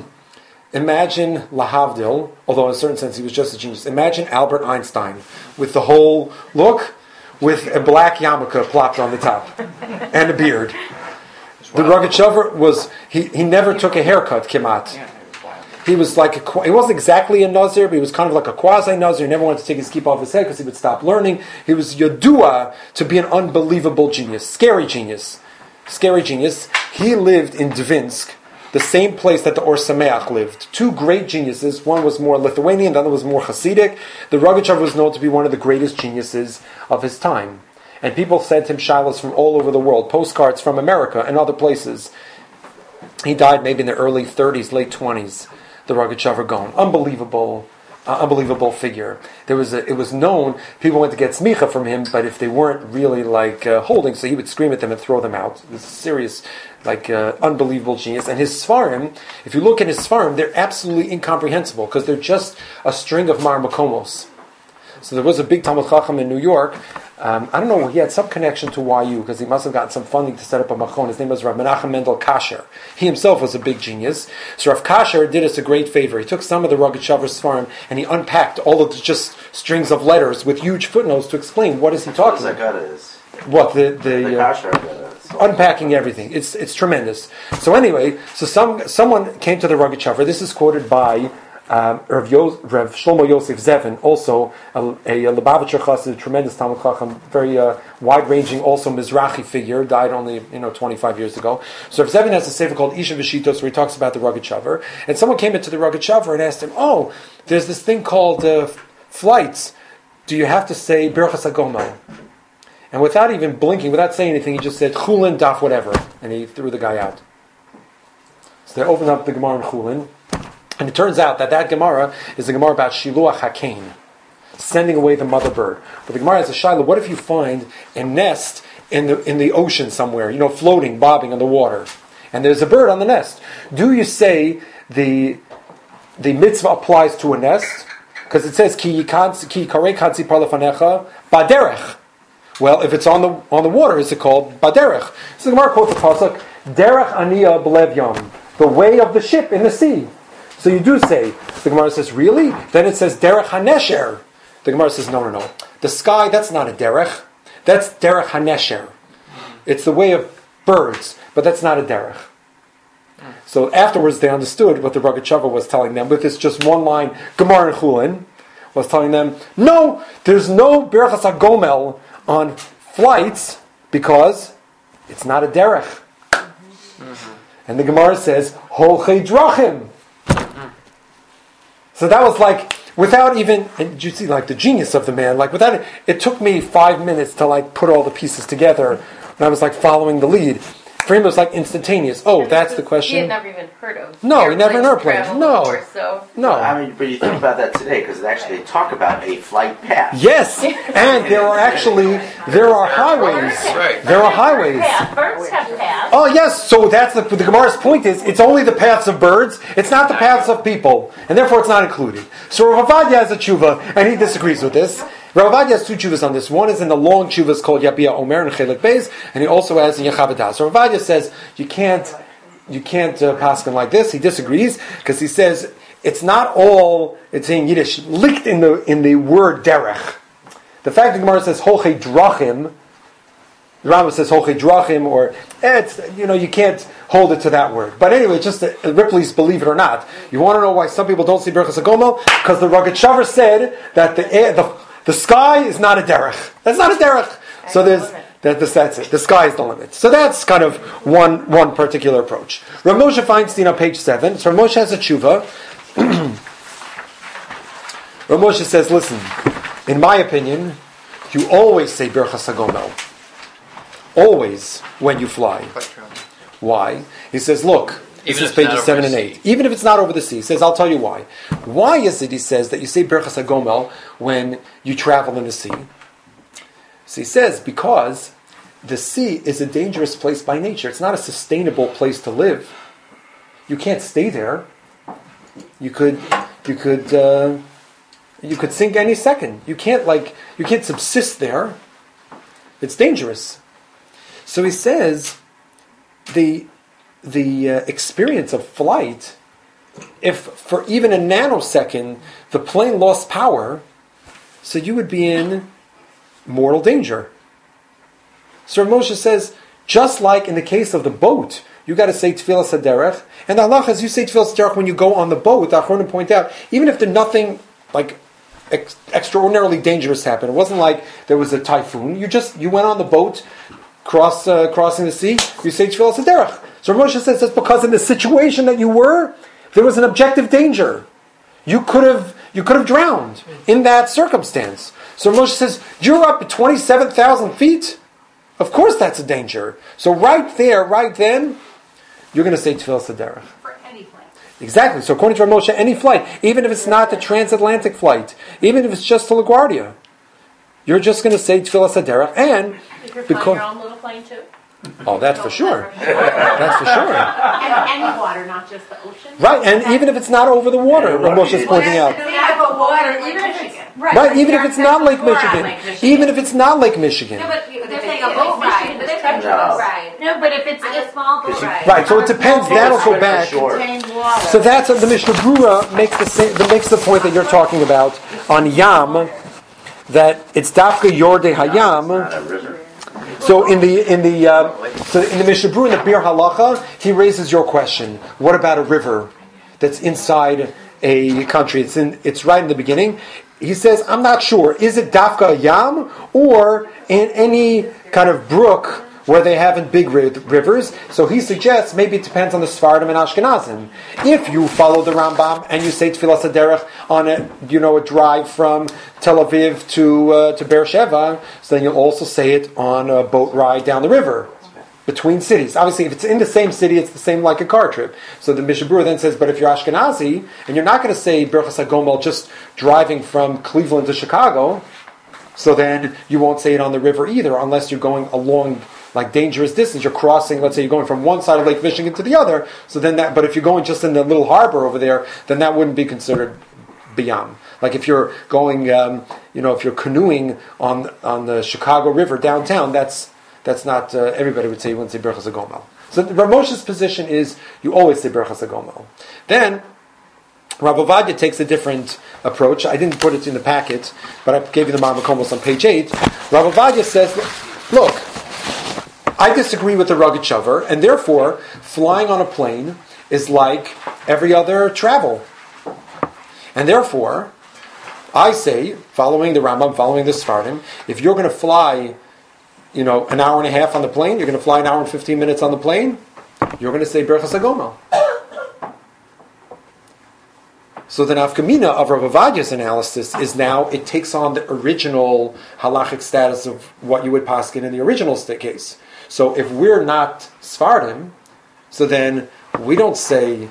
imagine Lahavdil. Although in a certain sense he was just a genius. Imagine Albert Einstein with the whole look, with a black yarmulke plopped on the top and a beard. The Rogachover was he. He never took a haircut. Kimat. Yeah, it was wild. He was like a, qua- he wasn't exactly a Nazir, but he was kind of like a quasi-Nazir. He never wanted to take his keep off his head because he would stop learning. He was Yodua to be an unbelievable genius, scary genius, scary genius. He lived in Dvinsk, the same place that the Or Sameach lived. Two great geniuses. One was more Lithuanian, the other was more Hasidic. The Rogachover was known to be one of the greatest geniuses of his time. And people sent him shilas from all over the world, postcards from America and other places. He died maybe in the early thirties, late twenties. The Rogachover Gaon, unbelievable, uh, unbelievable figure. There was a, it was known people went to get smicha from him, but if they weren't really like uh, holding, so he would scream at them and throw them out. This serious, like uh, unbelievable genius. And his svarim, if you look at his svarim, they're absolutely incomprehensible because they're just a string of mar makomos. So there was a big Talmud Chacham in New York. Um, I don't know, he had some connection to Y U because he must have gotten some funding to set up a machon. His name was Rav Menachem Mendel Kasher. He himself was a big genius. So Rav Kasher did us a great favor. He took some of the Rogachover Svarim and he unpacked all of the just strings of letters with huge footnotes to explain what is he talking about. Zagata is. What the the, The uh, kasher Agata is. unpacking everything. It's it's tremendous. So anyway, so some someone came to the Rogachover. This is quoted by um, Rav, Yo, Rav Shlomo Yosef Zevin, also a, a, a Lubavitcher Chassid, a tremendous Talmud Chacham, very uh, wide-ranging, also Mizrahi figure, died only you know twenty-five years ago. So Rav Zevin has a sefer called Isha V'Shitos where he talks about the Rogachover. And someone came into the Rogachover and asked him, "Oh, there's this thing called uh, flights. Do you have to say Birchas HaGomel?" And without even blinking, without saying anything, he just said, Chulin, daf, whatever. And he threw the guy out. So they opened up the Gemara in Chulin. And it turns out that that Gemara is a Gemara about Shiluach HaKain. sending away the mother bird. But the Gemara has a shaila, what if you find a nest in the in the ocean somewhere, you know, floating, bobbing on the water, and there's a bird on the nest? Do you say the the mitzvah applies to a nest? Because it says, ki karei katzi par lefanecha baderech. Well, if it's on the on the water, is it called baderech? So the Gemara quotes the pasuk, derech aniya b'lev yam, the way of the ship in the sea. So you do say, the Gemara says, really? Then it says derech hanesher. The Gemara says, no, no, no. The sky, that's not a derech. That's derech hanesher. It's the way of birds, but that's not a derech. So afterwards they understood what the Rogatchover was telling them with this just one line, Gemara and Chulin, was telling them, no, there's no Birchas HaGomel on flights because it's not a derech. Mm-hmm. And the Gemara says, Holchei Drachim. Mm-hmm. So that was like, without even, and you see like the genius of the man, like without it, it took me five minutes to like put all the pieces together when I was like following the lead. For him, it was like instantaneous. Oh, that's the question. He had never even heard of. No, he never heard airplane airplanes. No, before, so. no. I mean, but you think about that today because actually they talk about a flight path. Yes, and there are actually there are highways. Right. There are highways. Path. Birds have paths. Oh yes, so that's the the Gemara's point is it's only the paths of birds. It's not the paths of people, and therefore it's not included. So Rav Avadia has a tshuva, and he disagrees with this. Rav Avadia has two tshuvas on this. One is in the long tshuvas called Yabia Omer and Chelik Beis, and he also has in Yechavadah. So Rav Avadia says you can't you can't uh, paskin like this. He disagrees because he says it's not all it's in Yiddish licked in the in the word derech. The fact that Gemara says Holchei Drachim, the Rambam says Holchei Drachim, or it's you know you can't hold it to that word. But anyway, just uh, Ripley's believe it or not. You want to know why some people don't see Birchas HaGomel? Because the Rogatchover said that the air, the The sky is not a derech. That's not a derech. So there's that. That's it. The sky is the limit. So that's kind of one one particular approach. Rav Moshe Feinstein on page seven. So Rav Moshe has a tshuva. Rav Moshe says, "Listen, in my opinion, you always say Birchas HaGomel. Always when you fly. Why? He says, look." This is pages seven and eight. Even if it's not over the sea, he says, I'll tell you why. Why is it, he says, that you say Birchas HaGomel when you travel in the sea? So he says, because the sea is a dangerous place by nature. It's not a sustainable place to live. You can't stay there. You could, you could, uh, you could sink any second. You can't like, you can't subsist there. It's dangerous. So he says, the the uh, experience of flight, if for even a nanosecond the plane lost power, so you would be in mortal danger. So Moshe says, just like in the case of the boat, you got to say Tfilas HaDerech, and the halacha is you say Tfilas HaDerech when you go on the boat. The Achronim point out, even if there's nothing like ex- extraordinarily dangerous happened, it wasn't like there was a typhoon. You just you went on the boat, cross uh, crossing the sea. You say Tfilas HaDerech. So Moshe says that's because in the situation that you were, there was an objective danger. You could have you could have drowned in that circumstance. So Moshe says, you're up at twenty-seven thousand feet? Of course that's a danger. So right there, right then, you're going to say Tfilas HaDerech. For any flight. Exactly. So according to Moshe, any flight, even if it's not the transatlantic flight, even if it's just to LaGuardia, you're just going to say Tfilas HaDerech. And If you're flying because, your own little plane too. oh, that's for sure. That's for sure. And any water, not just the ocean. Right, and even if it's not over the water, Rav Moshe is pointing out. Yeah, but water, even if it's Right, even if it's not Lake Michigan. Even if it's not Lake Michigan. No, but they're saying a boat ride. But they're No. a boat ride. No, but if it's On a if, small boat Because you- ride. Right, so it depends. That'll go back. Sure. contains water. So that's the Mishnah Brura makes the same, that makes the point that you're talking about on Yam, that it's Dafka Yordei Hayam. Not a river. So in the in the uh, so in the Mishnah Brura in the Bir Halacha, he raises your question. What about a river that's inside a country? It's in it's right in the beginning. He says, I'm not sure. Is it Dafka Yam or in any kind of brook where they haven't big ri- rivers? So he suggests maybe it depends on the Sfardim and Ashkenazim. If you follow the Rambam and you say Tfilas HaDerech on a you know a drive from Tel Aviv to uh, to Beersheba, so then you'll also say it on a boat ride down the river. between cities. Obviously, if it's in the same city, it's the same like a car trip. So the Mishnah Berurah then says, but if you're Ashkenazi, and you're not going to say Birchas HaGomel just driving from Cleveland to Chicago, so then you won't say it on the river either, unless you're going along like dangerous distance. You're crossing, let's say you're going from one side of Lake Michigan to the other, so then that, but if you're going just in the little harbor over there, then that wouldn't be considered biyam. Like if you're going, um, you know, if you're canoeing on on the Chicago River downtown, that's that's not, uh, everybody would say you wouldn't say Birchas HaGomel. So Rav Moshe's position is you always say Birchas HaGomel. Then Rav Ovadia takes a different approach. I didn't put it in the packet, but I gave you the Ma'amakomos on page eight. Rav Ovadia says, look, I disagree with the rugged shover, and therefore flying on a plane is like every other travel. And therefore, I say, following the Rambam, following the Sfardim, if you're going to fly, you know, an hour and a half on the plane, you're going to fly an hour and fifteen minutes on the plane, you're going to say Birchas HaGomel. So the nafkamina of Rav Ovadia's analysis is now it takes on the original halachic status of what you would paskin in the original case. So if we're not Sfardim, so then we don't say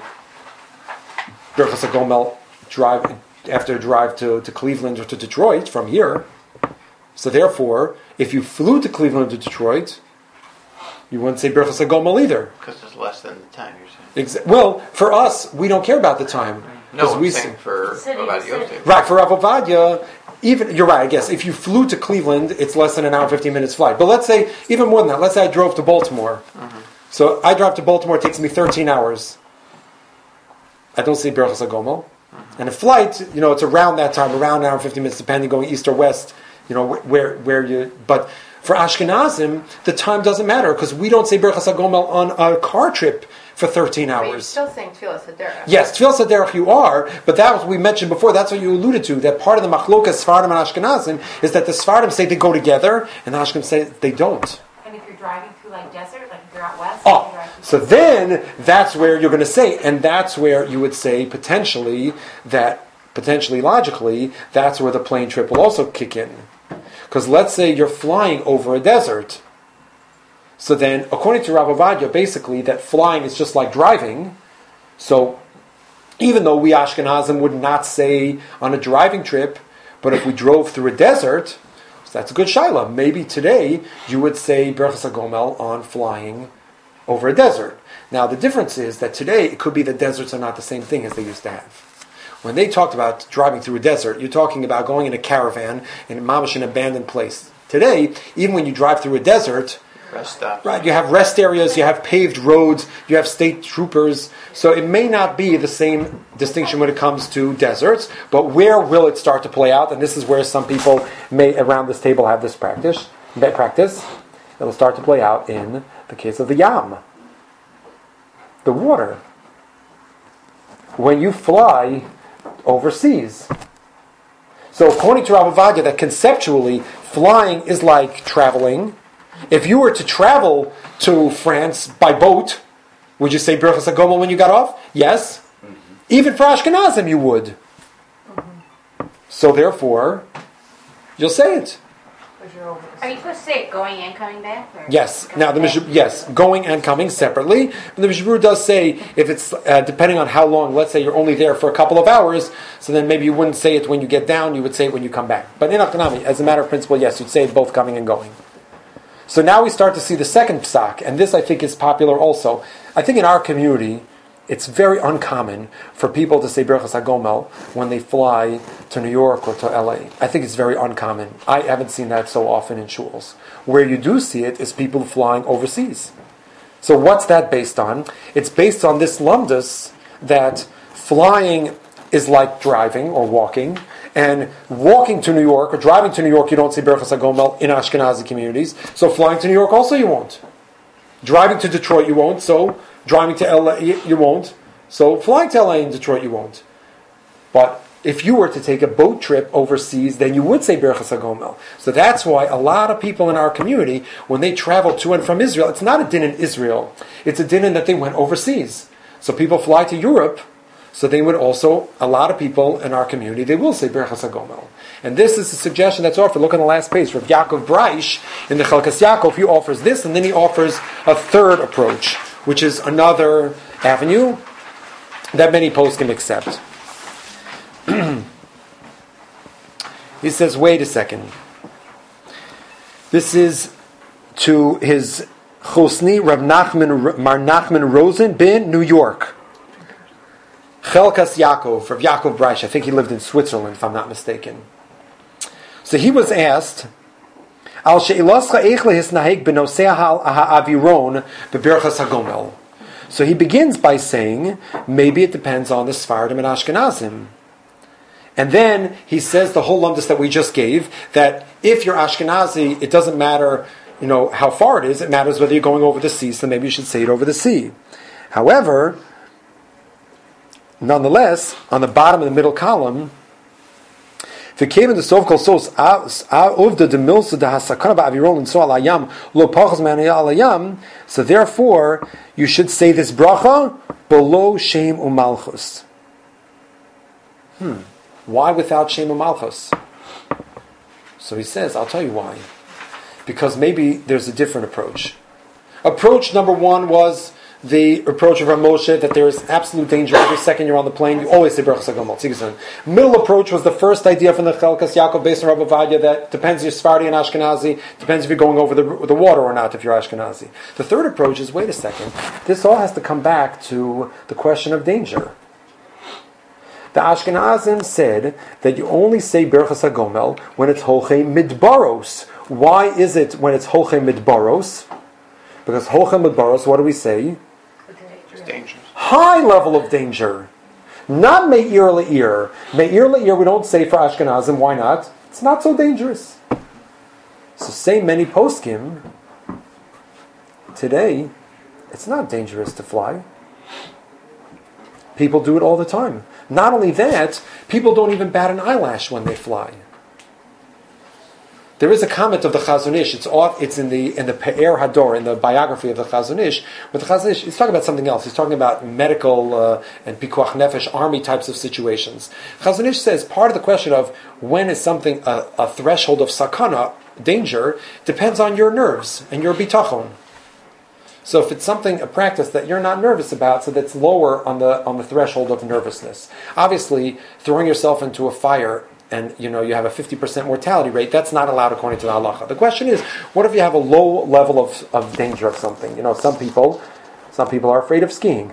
Birchas HaGomel drive after a drive to, to Cleveland or to Detroit from here. So therefore, if you flew to Cleveland or Detroit, you wouldn't say Birchas HaGomel either. Because it's less than the time you're saying. Exa- well, for us, we don't care about the time. No, I'm we saying for City to Rav city. Yosef. Right, for Rav Ovadia, even you're right. I guess if you flew to Cleveland, it's less than an hour and fifteen minutes flight. But let's say even more than that. Let's say I drove to Baltimore. Mm-hmm. So I drive to Baltimore. It takes me thirteen hours. I don't see Birchas HaGomel. Mm-hmm. And a flight, you know, it's around that time, around an hour and fifteen minutes, depending going east or west. You know where where you. But for Ashkenazim, the time doesn't matter because we don't say Birchas HaGomel on a car trip for thirteen But you're hours. still saying Tfilas Haderech. Yes, Tfilas Haderech you are, but that was we mentioned before. That's what you alluded to. That part of the machlokas Sfardim and Ashkenazim is that the Sfardim say they go together, and the Ashkenazim say they don't. And if you're driving through like desert, like if you're out west, Oh, you drive through so then that's where you're going to say, and that's where you would say potentially that potentially logically that's where the plane trip will also kick in, because let's say you're flying over a desert. So then, according to Rav Ovadia, basically that flying is just like driving. So even though we Ashkenazim would not say on a driving trip, but if we drove through a desert, so that's a good shaila. Maybe today you would say Birchas HaGomel on flying over a desert. Now the difference is that today it could be that deserts are not the same thing as they used to have. When they talked about driving through a desert, you're talking about going in a caravan in mamish an abandoned place. Today, even when you drive through a desert, Rest stops. right, you have rest areas, you have paved roads, you have state troopers. So it may not be the same distinction when it comes to deserts, but where will it start to play out? And this is where some people may around this table have this practice. Practice. It will start to play out in the case of the Yam, the water. When you fly overseas. So according to Rav Ovadia, that conceptually flying is like traveling. If you were to travel to France by boat, would you say Birchas HaGomel when you got off? Yes. Mm-hmm. Even for Ashkenazim you would. Mm-hmm. So therefore, you'll say it. Are you supposed to say it going and coming back? Or Yes. going Now the back? Mishnah, yes, going and coming separately. But the Mishnah Berurah does say if it's uh, depending on how long. Let's say you're only there for a couple of hours, so then maybe you wouldn't say it when you get down. You would say it when you come back. But in Akhanami, as a matter of principle, yes, you'd say it both coming and going. So now we start to see the second psak, and this I think is popular also. I think in our community, it's very uncommon for people to say Birchas HaGomel when they fly to New York or to L A. I think it's very uncommon. I haven't seen that so often in shuls. Where you do see it is people flying overseas. So what's that based on? It's based on this lumdus that flying is like driving or walking, and walking to New York or driving to New York, you don't say Birchas HaGomel in Ashkenazi communities. So flying to New York also you won't. Driving to Detroit you won't. So driving to L A you won't. So flying to L A and Detroit you won't. But if you were to take a boat trip overseas, then you would say Birchas HaGomel. So that's why a lot of people in our community, when they travel to and from Israel, it's not a din in Israel. It's a din in that they went overseas. So people fly to Europe. so they would also, a lot of people in our community, they will say Birchas HaGomel. And this is a suggestion that's offered. Look on the last page. Rav Yaakov Breish, in the Chelkas Yaakov, he offers this, and then he offers a third approach, which is another avenue that many posts can accept. He says, wait a second. This is to his Chosni Rav Nachman, Mar Nachman Rosen bin New York. Chelkas Yaakov, Rav Yaakov Breish. I think he lived in Switzerland, if I'm not mistaken. So he was asked, Al she'iloscha eich lehisnaheg b'nosei ha'aviron b'berchas hagomel. So he begins by saying, maybe it depends on the Sfardim and Ashkenazim. And then he says the whole lumdus that we just gave, that if you're Ashkenazi, it doesn't matter, you know, how far it is, it matters whether you're going over the sea, so maybe you should say it over the sea. However, nonetheless, on the bottom of the middle column, so therefore, you should say this bracha below Shem Umalchus. Hmm. Why without Shem Umalchus? So he says, I'll tell you why. Because maybe there's a different approach. Approach number one was the approach of Rav Moshe, that there is absolute danger every second you're on the plane. You always say Berachas HaGomel. Middle approach was the first idea from the Chelkas Yaakov based on Rabbi Ovadia, that depends if you're Sephardi and Ashkenazi, depends if you're going over the, the water or not if you're Ashkenazi. The third approach is, wait a second, this all has to come back to the question of danger. The Ashkenazim said that you only say Berachas HaGomel when it's Holchei Midbaros. Why is it when it's Holchei Midbaros? Because Holchei Midbaros, what do we say? It's dangerous. High level of danger. Not Me'ir Le'ir. Me'ir Le'ir we don't say for Ashkenazim. Why not? It's not so dangerous. So say many poskim, today, it's not dangerous to fly. People do it all the time. Not only that, people don't even bat an eyelash when they fly. There is a comment of the Chazon Ish. It's off, it's in the in the Pe'er Hador, in the biography of the Chazon Ish. But the Chazon Ish, he's talking about something else. He's talking about medical uh, and pikuach nefesh, army types of situations. Chazon Ish says part of the question of when is something a, a threshold of sakana, danger, depends on your nerves and your bitachon. So if it's something, a practice that you're not nervous about, so that's lower on the on the threshold of nervousness. Obviously, throwing yourself into a fire and you know you have a fifty percent mortality rate, that's not allowed according to the halacha. The question is, what if you have a low level of, of danger of something? You know, some people, some people are afraid of skiing.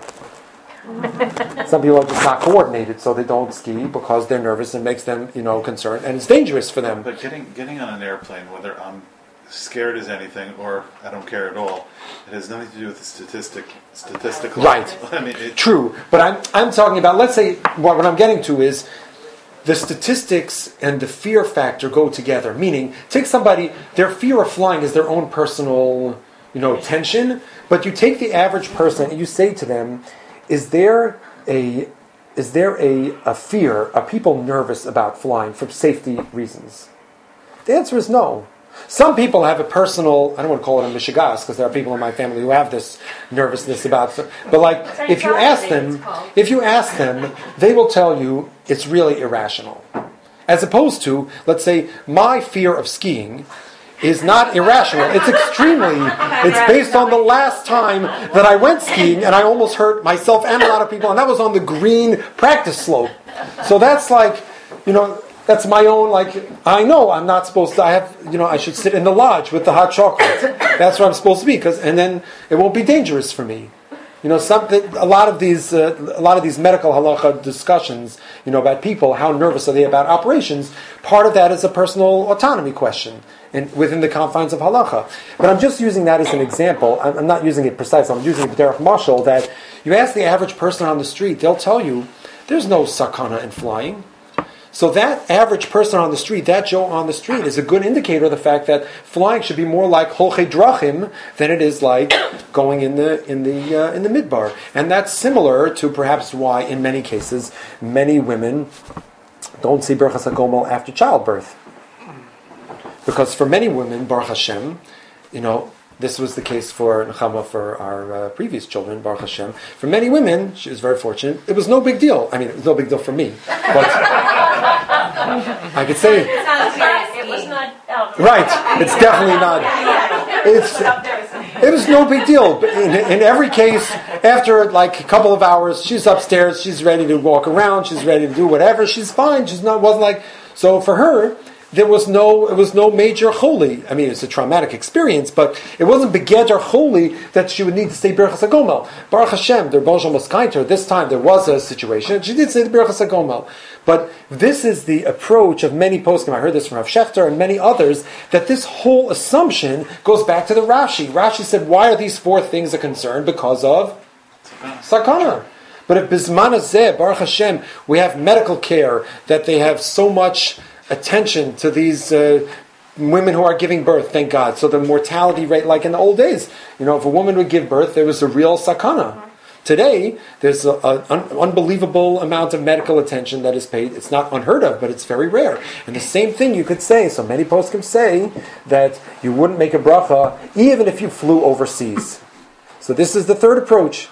Some people are just not coordinated, so they don't ski because they're nervous and makes them, you know, concerned, and it's dangerous for them. But getting getting on an airplane, whether I'm scared as anything or I don't care at all, it has nothing to do with the statistic statistical. Right. I mean, it, True, but I'm I'm talking about. Let's say what, what I'm getting to is the statistics and the fear factor go together. Meaning, take somebody, their fear of flying is their own personal, you know, tension. But you take the average person and you say to them, "Is there a is there a, a fear? Are people nervous about flying for safety reasons?" The answer is no. Some people have a personal, I don't want to call it a mishigas, because there are people in my family who have this nervousness about it. But like, if you ask them, if you ask them, they will tell you it's really irrational. As opposed to, let's say, my fear of skiing is not irrational. It's extremely, it's based on the last time that I went skiing and I almost hurt myself and a lot of people, and that was on the green practice slope. So that's like, you know, that's my own, like, I know I'm not supposed to, I have, you know, I should sit in the lodge with the hot chocolate. That's where I'm supposed to be, because, and then it won't be dangerous for me. You know, something, a lot of these, uh, a lot of these medical halacha discussions, you know, about people, how nervous are they about operations, part of that is a personal autonomy question in, within the confines of halacha. But I'm just using that as an example. I'm, I'm not using it precisely, I'm using it derech mashal, that you ask the average person on the street, they'll tell you, there's no sakana in flying. So that average person on the street, that Joe on the street, is a good indicator of the fact that flying should be more like holchei drachim than it is like going in the in the uh, in the midbar. And that's similar to perhaps why, in many cases, many women don't see Berachas HaGomel after childbirth, because for many women, Baruch Hashem, you know, This was the case for Nechama, for our uh, previous children, Baruch Hashem. For many women, she was very fortunate. It was no big deal. I mean, it was no big deal for me, but I could say It's not, it was not out. right. It's definitely not. It's it was no big deal. But in, in every case, after like a couple of hours, she's upstairs. She's ready to walk around. She's ready to do whatever. She's fine. She's not. Wasn't like so for her. There was no, it was no major holy. I mean, it's a traumatic experience, but it wasn't beged or holy that she would need to say Birchas HaGomel. Baruch Hashem, their Bonshal was kind to her. This time there was a situation. She did say the Birchas HaGomel. But this is the approach of many poskim. I heard this from Rav Shechter and many others, that this whole assumption goes back to the Rashi. Rashi said, why are these four things a concern? Because of sakana. But if Bizman Hazeh, Baruch Hashem, we have medical care, that they have so much attention to these uh, women who are giving birth, thank God. So the mortality rate, like in the old days, you know, if a woman would give birth, there was a real sakana. Today, there's an un- unbelievable amount of medical attention that is paid. It's not unheard of, but it's very rare. And the same thing you could say, so many poskim say that you wouldn't make a bracha even if you flew overseas. So this is the third approach.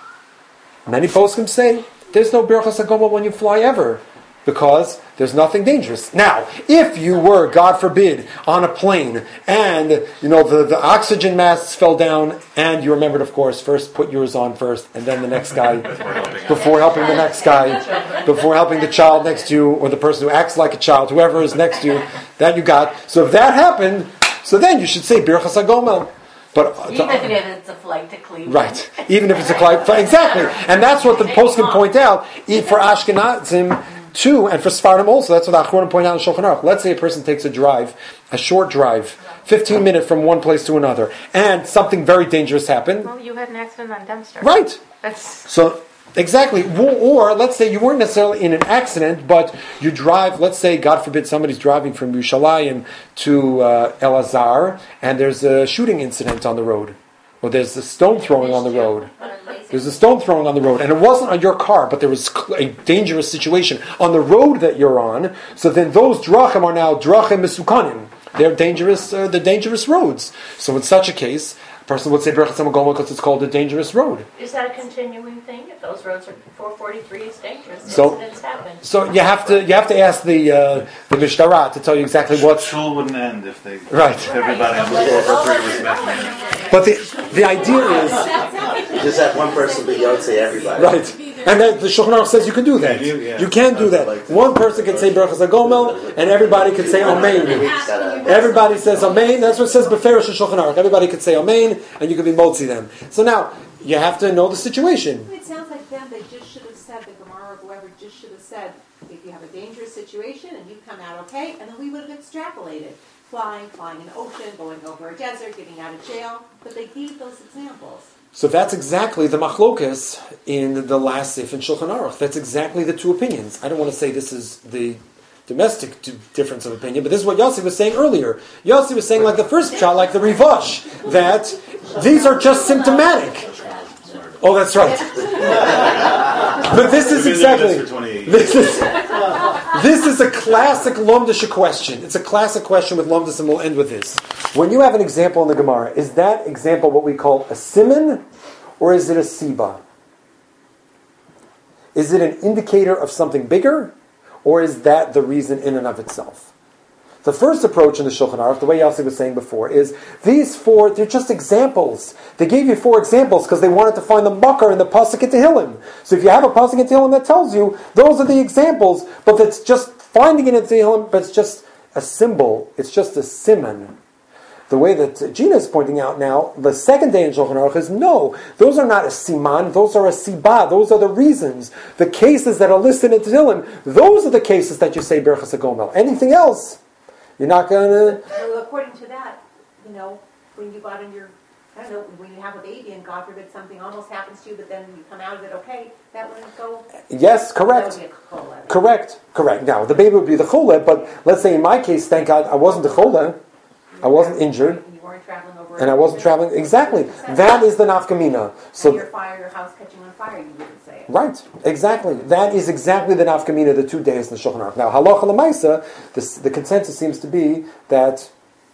Many poskim say there's no birchas hagomel when you fly ever, because there's nothing dangerous. Now, if you were, God forbid, on a plane and you know the, the oxygen masks fell down, and you remembered, of course, first put yours on first, and then the next guy, before helping the next guy, before helping the child next to you, or the person who acts like a child, whoever is next to you, that you got. So if that happened, so then you should say Birchas HaGomel. But uh, Even if it's a flight to Cleveland. right, even if it's a flight, exactly, and that's what the poskim point out. e- For Ashkenazim too, and for Sfardim also. That's what Achronim point out in Shulchan Aruch. Let's say a person takes a drive, a short drive, fifteen minutes from one place to another, and something very dangerous happened. Well, you had an accident on Dempster. Right. That's So, exactly. Or, or, let's say you weren't necessarily in an accident, but you drive, let's say, God forbid, somebody's driving from Yerushalayim to uh, Elazar, and there's a shooting incident on the road. Or there's a stone throwing on the road. There's a stone throwing on the road. And it wasn't on your car, but there was a dangerous situation on the road that you're on. So then those drachim are now drachim mesukanim. They're dangerous, uh, the dangerous roads. So in such a case, a person would say Birchas HaGomel because it's called a dangerous road. Is that a continuing thing? If those roads are four forty-three, it's dangerous. So- Incidents happen. So you have to you have to ask the uh, the Mishtara to tell you exactly what's Shul wouldn't end if they right. if everybody on the four three was met. But the the idea is Just have one person be Yotze everybody. right, and then the Shulchan Aruch says you can do that. You- yeah. You can do that. One person can say Birchas HaGomel, and everybody can say Amen. Everybody says Amen. That's what it says Beferish Shulchan Aruch. Everybody could say Amen, and you could be motzi them. So now you have to know the situation. It sounds like them, they just should have said, the Gemara or whoever just should have said, if you have a dangerous situation and you come out okay, and then we would have extrapolated. Flying, flying in the ocean, going over a desert, getting out of jail. But they gave those examples. So that's exactly the machlokas in the last sif in Shulchan Aruch. That's exactly the two opinions. I don't want to say this is the domestic t- difference of opinion, but this is what Yossi was saying earlier. Yossi was saying, like the first shot, like the Rivash, that these are just symptomatic. Oh, that's right. But this is We've been doing exactly this for twenty-eight this is this is a classic Lomdisha question. It's a classic question with Lomdis, and we'll end with this. When you have an example in the Gemara, is that example what we call a siman, or is it a siba? Is it an indicator of something bigger, or is that the reason in and of itself? The first approach in the Shulchan Aruch, the way Yossi was saying before, is these four, they're just examples. They gave you four examples because they wanted to find the makar in the Pasuk in Tehillim. So if you have a Pasuk in Tehillim that tells you, those are the examples, but that's just finding it in Tehillim, but it's just a symbol, it's just a siman. The way that Gina is pointing out now, the second day in Shulchan Aruch is no, those are not a siman, those are a siba, those are the reasons. The cases that are listed in Tehillim, those are the cases that you say Birchas HaGomel. Anything else, you're not going to... Well, according to that, you know, when you got in your, I don't know, when you have a baby and God forbid something almost happens to you, but then you come out of it okay, that wouldn't go... Yes, correct. That would be a chole. Correct, correct. Now, the baby would be the chole, but let's say in my case, thank God, I wasn't the chole, I wasn't injured, You weren't traveling over... and I wasn't traveling. Exactly. That is the nafkamina. So So, your fire, your house catching on fire, you wouldn't say it. right, exactly. That is exactly the nafkamina, the two days in the Shulchan Aruch. Now, halacha l'maisa, this- the consensus seems to be that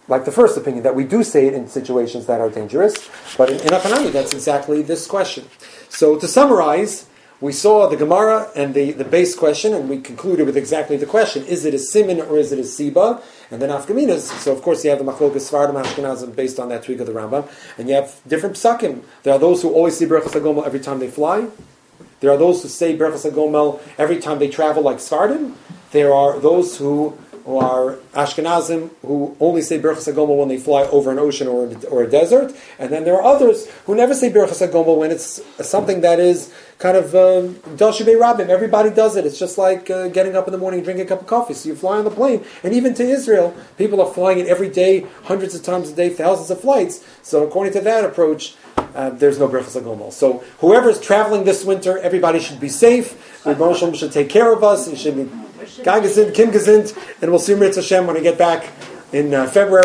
like the first opinion, that we do say it in situations that are dangerous. But in, in Afanami, that's exactly this question. So to summarize, we saw the Gemara and the, the base question, and we concluded with exactly the question: is it a siman or is it a siba? And then afkaminas. So of course you have the machlokas Sfardim Ashkenazim based on that tweak of the Rambam, and you have different psakim. There are those who always say Berachas HaGomel every time they fly. There are those who say Berachas HaGomel every time they travel, like Sfardim. There are those who, who are Ashkenazim who only say Berachas HaGomel when they fly over an ocean or a, or a desert, and then there are others who never say Berachas HaGomel when it's something that is kind of Dal Shebei Rabim. Everybody does it. It's just like uh, getting up in the morning and drinking a cup of coffee. So you fly on the plane, and even to Israel, people are flying it every day, hundreds of times a day, thousands of flights. So according to that approach, uh, there's no Berachas HaGomel. So whoever is traveling this winter, everybody should be safe. The Rebbeinu Shalom should take care of us. He should be Gagazint, Kim Gazind, and we'll see Mitzvah Hashem when I get back in uh, February.